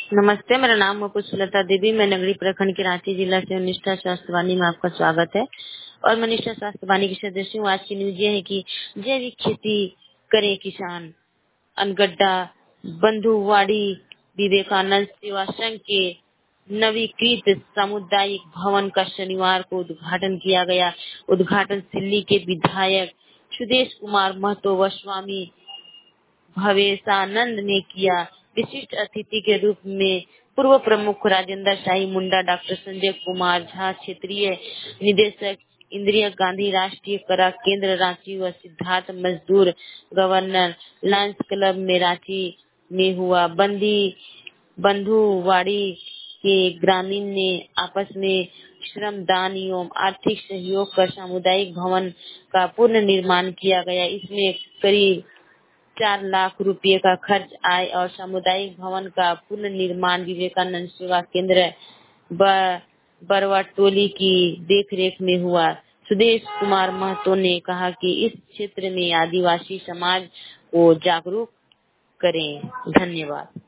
नमस्ते, मेरा नाम है पुष्पलता देवी। मैं नगरी प्रखंड के रांची जिला से निष्ठा स्वास्थ्य वाणी में आपका स्वागत है। और मैं निष्ठा स्वास्थ्य वाणी की सदस्य हूँ। आज की न्यूज ये है कि जैविक खेती करे किसान। अनगड्डा बंधुवाड़ी विवेकानंद सेवा संघ के नवीकृत सामुदायिक भवन का शनिवार को उद्घाटन किया गया। उद्घाटन सिल्ली के विधायक सुदेश कुमार महतो व स्वामी भवेशानंद ने किया। विशिष्ट अतिथि के रूप में पूर्व प्रमुख राजेंद्र शाही मुंडा, डॉक्टर संजय कुमार झा, क्षेत्रीय निदेशक इंदिरा गांधी राष्ट्रीय कला केंद्र रांची व सिद्धार्थ मजदूर गवर्नर लायंस क्लब में रांची में हुआ। बंधुवाड़ी के ग्रामीण ने आपस में श्रम दान एवं आर्थिक सहयोग कर सामुदायिक भवन का पुनः निर्माण किया गया। इसमें करीब 4 लाख रुपए का खर्च आए और सामुदायिक भवन का पुनर्निर्माण विवेकानंद सेवा केंद्र बरवाटोली की देखरेख में हुआ। सुदेश कुमार महतो ने कहा कि इस क्षेत्र में आदिवासी समाज को जागरूक करें। धन्यवाद।